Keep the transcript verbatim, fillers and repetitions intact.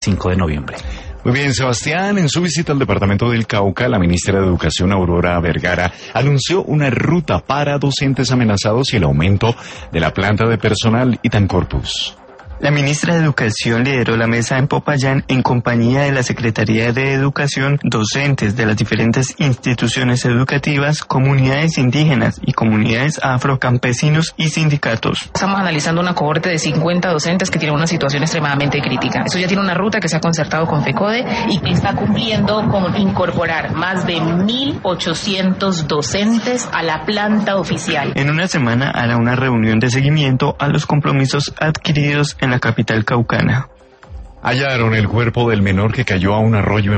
cinco de noviembre. Muy bien, Sebastián, en su visita al departamento del Cauca, la ministra de Educación, Aurora Vergara, anunció una ruta para docentes amenazados y el aumento de la planta de personal Itancorpus. La ministra de Educación lideró la mesa en Popayán en compañía de la Secretaría de Educación, docentes de las diferentes instituciones educativas, comunidades indígenas y comunidades afrocampesinos y sindicatos. Estamos analizando una cohorte de cincuenta docentes que tienen una situación extremadamente crítica. Eso ya tiene una ruta que se ha concertado con FECODE y que está cumpliendo con incorporar más de mil ochocientos docentes a la planta oficial. En una semana hará una reunión de seguimiento a los compromisos adquiridos en en la capital caucana. Hallaron el cuerpo del menor que cayó a un arroyo en